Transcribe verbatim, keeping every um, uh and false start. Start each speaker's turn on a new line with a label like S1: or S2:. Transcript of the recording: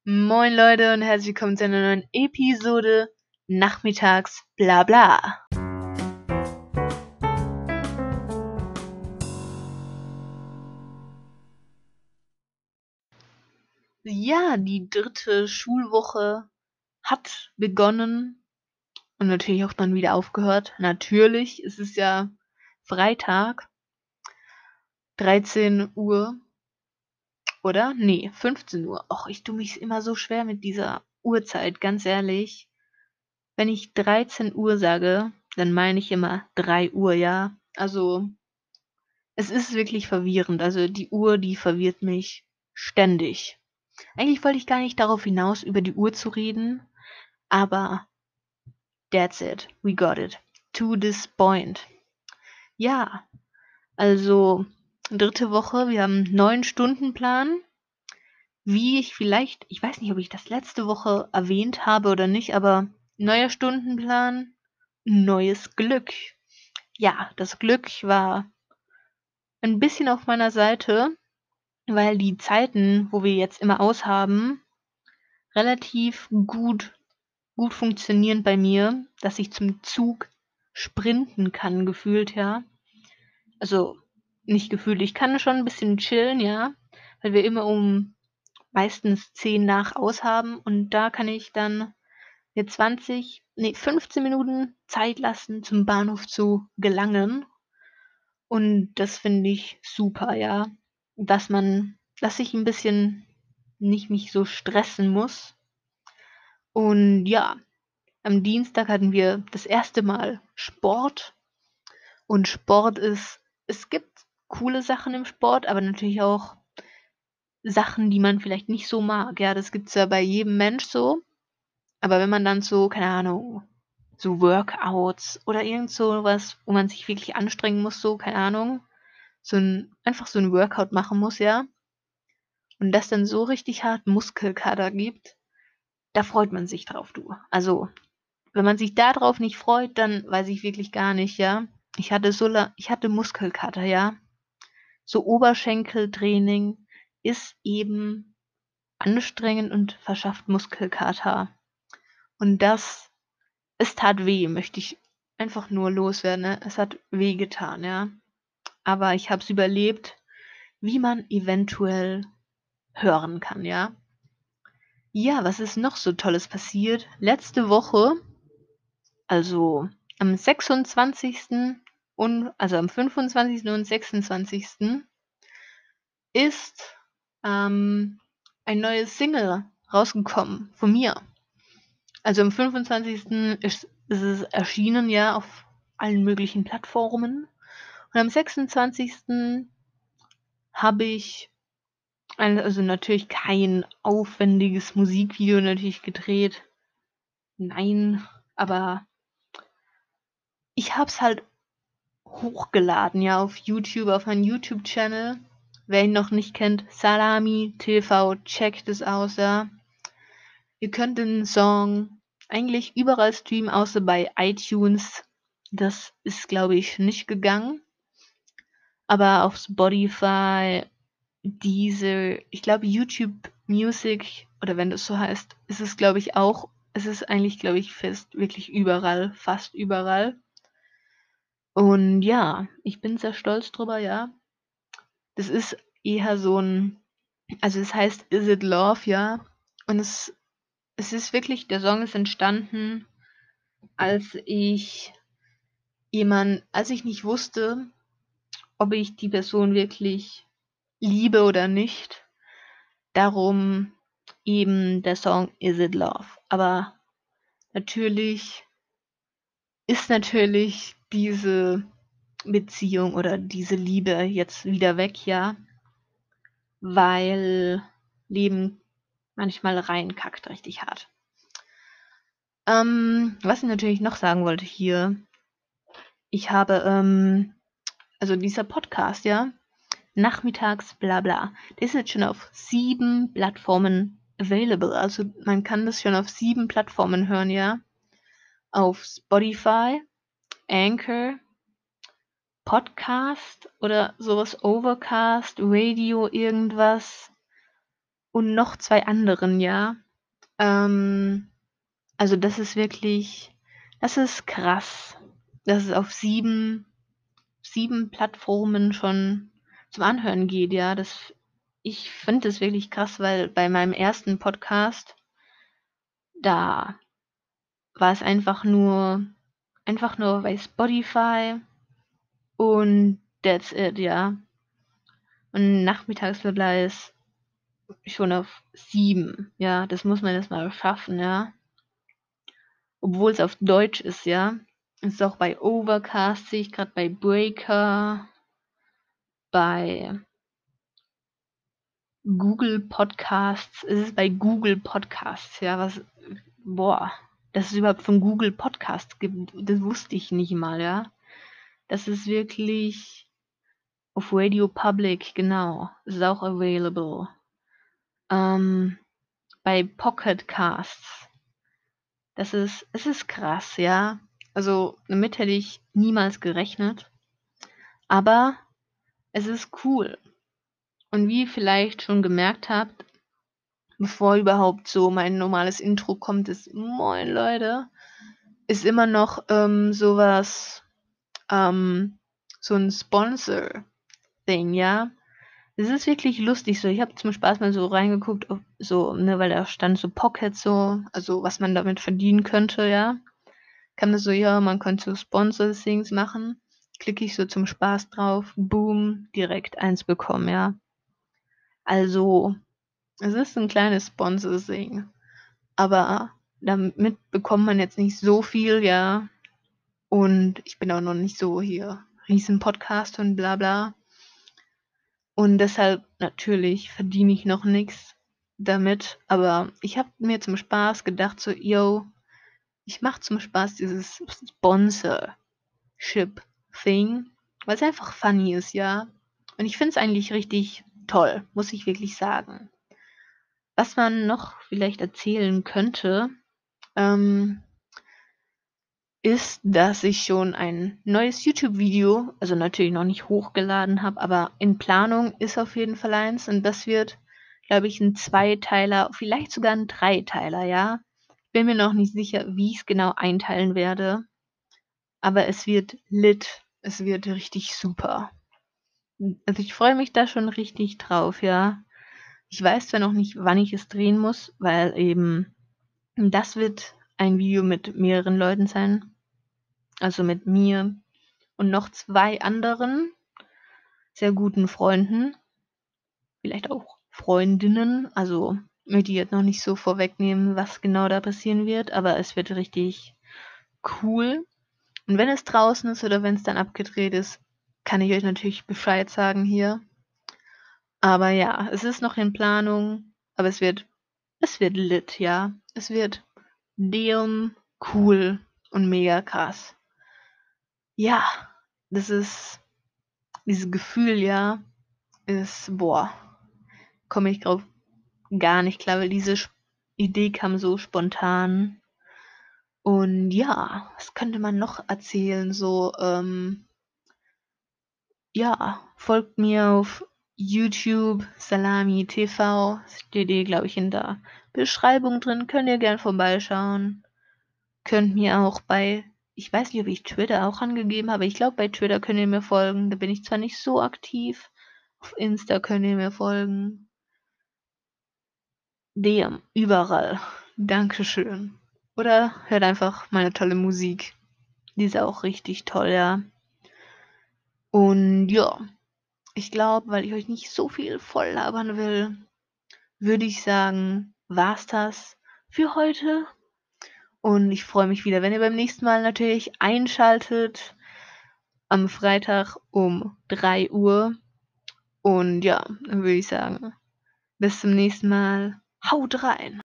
S1: Moin Leute und herzlich willkommen zu einer neuen Episode Nachmittags Blabla. Ja, die dritte Schulwoche hat begonnen und natürlich auch dann wieder aufgehört. Natürlich, es ist ja Freitag, dreizehn Uhr, oder? Nee, fünfzehn Uhr. Och, ich tue mich immer so schwer mit dieser Uhrzeit, ganz ehrlich. Wenn ich dreizehn Uhr sage, dann meine ich immer drei Uhr, ja. Also, es ist wirklich verwirrend. Also, die Uhr, die verwirrt mich ständig. Eigentlich wollte ich gar nicht darauf hinaus, über die Uhr zu reden, aber that's it. We got it. To this point. Ja, also dritte Woche, wir haben einen neuen Stundenplan. Wie ich vielleicht, ich weiß nicht, ob ich das letzte Woche erwähnt habe oder nicht, aber neuer Stundenplan, neues Glück. Ja, das Glück war ein bisschen auf meiner Seite, weil die Zeiten, wo wir jetzt immer aushaben, relativ gut gut funktionieren bei mir, dass ich zum Zug sprinten kann, gefühlt, ja. Also, nicht gefühlt, ich kann schon 'n bisschen chillen, ja, weil wir immer um meistens zehn nach aushaben und da kann ich dann mir zwanzig, ne, fünfzehn Minuten Zeit lassen, zum Bahnhof zu gelangen. Und das finde ich super, ja, dass man dass ich 'n bisschen nicht mich so stressen muss. Und ja, am Dienstag hatten wir das erste Mal Sport und Sport ist es gibt coole Sachen im Sport, aber natürlich auch Sachen, die man vielleicht nicht so mag, ja, das gibt's ja bei jedem Mensch so. Aber wenn man dann so, keine Ahnung, so Workouts oder irgend so was, wo man sich wirklich anstrengen muss, so, keine Ahnung, so 'n einfach so 'n Workout machen muss, ja, und das dann so richtig hart Muskelkater gibt, da freut man sich drauf, du. Also, wenn man sich da drauf nicht freut, dann weiß ich wirklich gar nicht, ja. Ich hatte so la ich hatte Muskelkater, ja. So Oberschenkeltraining ist eben anstrengend und verschafft Muskelkater. Und das es tat weh, möchte ich einfach nur loswerden, ne? Es hat wehgetan, ja. Aber ich habe es überlebt, wie man eventuell hören kann, ja. Ja, was ist noch so Tolles passiert? Letzte Woche, also am sechsundzwanzigsten und also am fünfundzwanzigsten und sechsundzwanzigsten ist, ähm, ein neues Single rausgekommen von mir. Also am fünfundzwanzigsten ist ist es erschienen, ja, auf allen möglichen Plattformen. Und am sechsundzwanzigsten habe ich ein also natürlich kein aufwendiges Musikvideo natürlich gedreht. Nein, aber ich habe es halt hochgeladen, ja, auf YouTube, auf meinen YouTube-Channel. Wer ihn noch nicht kennt, Salami T V, checkt es aus, ja. Ihr könnt den Song eigentlich überall streamen, außer bei iTunes. Das ist, glaube ich, nicht gegangen. Aber auf Spotify, Deezer, ich glaube YouTube Music oder wenn das so heißt, ist es, glaube ich, auch. Es ist eigentlich, glaube ich, fest wirklich überall, fast überall. Und ja, ich bin sehr stolz drüber, ja. Das ist eher so 'n also es heißt „Is It Love", ja, und es es ist wirklich der Song ist entstanden, als ich jemand als ich nicht wusste, ob ich die Person wirklich liebe oder nicht. Darum eben der Song „Is It Love", aber natürlich ist natürlich diese Beziehung oder diese Liebe jetzt wieder weg, ja, weil Leben manchmal reinkackt richtig hart. Ähm, was ich natürlich noch sagen wollte hier, ich habe, ähm also dieser Podcast, ja, Nachmittags Blabla, der ist jetzt schon auf sieben Plattformen available. Also, man kann das schon auf sieben Plattformen hören, ja. Auf Spotify, Anchor, Podcast oder so was, Overcast, Radio irgendwas und noch zwei anderen, ja. Ähm, also das ist wirklich das ist krass, dass es auf sieben sieben Plattformen schon zum Anhören geht, ja. Das ich finde das wirklich krass, weil bei meinem ersten Podcast da war es einfach nur einfach nur bei Spotify und that's it, ja. Und Nachmittagsverbleib ist schon auf sieben, ja. Das muss man erst mal schaffen, ja. Obwohl es auf Deutsch ist, ja. Ist auch bei Overcast, sehe ich grad, bei Breaker, bei Google Podcasts. Es ist bei Google Podcasts, ja, was boah, dass es überhaupt von Google Podcasts gibt, das wusste ich nicht mal, ja. Das ist wirklich auf Radio Public, genau, ist auch available. Ähm, bei Pocket Casts. Das ist es ist krass, ja. Also, damit hätte ich niemals gerechnet, aber es ist cool. Und wie ihr vielleicht schon gemerkt habt, bevor überhaupt so mein normales Intro kommt, ist „Moin Leute", ist immer noch, ähm, so was ähm, so 'n Sponsor-Thing, ja. Es ist wirklich lustig so. Ich habe zum Spaß mal so reingeguckt, ob so, ne, weil da stand so Pocket so, also was man damit verdienen könnte, ja. Kam da so, ja, man könnte so Sponsor-Things machen. Klicke ich so zum Spaß drauf, boom, direkt eins bekommen, ja. Also, es ist 'n kleines Sponsor-Thing, aber damit bekommt man jetzt nicht so viel, ja. Und ich bin auch noch nicht so hier Riesen-Podcaster und bla bla. Und deshalb natürlich verdiene ich noch nix damit, aber ich habe mir zum Spaß gedacht so: „Yo, ich mache zum Spaß dieses Sponsorship-Thing", weil's einfach funny ist, ja. Und ich finde es eigentlich richtig toll, muss ich wirklich sagen. Was man noch vielleicht erzählen könnte, ähm ist, dass ich schon ein neues YouTube-Video, also natürlich noch nicht hochgeladen habe, aber in Planung ist auf jeden Fall eins und das wird, glaube ich, 'n Zweiteiler, vielleicht sogar 'n Dreiteiler, ja. Bin mir noch nicht sicher, wie ich's genau einteilen werde, aber es wird lit. Es wird richtig super. Hm, also ich freue mich da schon richtig drauf, ja. Ich weiß zwar noch nicht, wann ich es drehen muss, weil eben das wird ein Video mit mehreren Leuten sein, also mit mir und noch zwei anderen sehr guten Freunden. Vielleicht auch Freundinnen, also möchte ich jetzt noch nicht so vorwegnehmen, was genau da passieren wird, aber es wird richtig cool. Und wenn es draußen ist oder wenn's dann abgedreht ist, kann ich euch natürlich Bescheid sagen hier. Aber ja, es ist noch in Planung, aber es wird es wird lit, ja. Es wird damn cool und mega krass. Ja, das ist dieses Gefühl, ja, ist boah, komme ich drauf gar nicht klar, weil diese sch Idee kam so spontan. Und ja, was könnte man noch erzählen, so, ähm ja, folgt mir auf YouTube, Salami T V, steht eh, glaube ich, in der Beschreibung drin, könnt ihr gern vorbeischauen. Könnt mir auch bei ich weiß nicht, ob ich Twitter auch angegeben habe, ich glaube, bei Twitter könnt ihr mir folgen, da bin ich zwar nicht so aktiv. Auf Insta könnt ihr mir folgen. D M, überall. Dankeschön. Oder hört einfach meine tolle Musik. Die ist auch richtig toll, ja. Und ja, ich glaube, weil ich euch nicht so viel voll labern will, würde ich sagen, war's das für heute. Und ich freue mich wieder, wenn ihr beim nächsten Mal natürlich einschaltet am Freitag um drei Uhr. Und ja, dann würde ich sagen, bis zum nächsten Mal. Haut rein!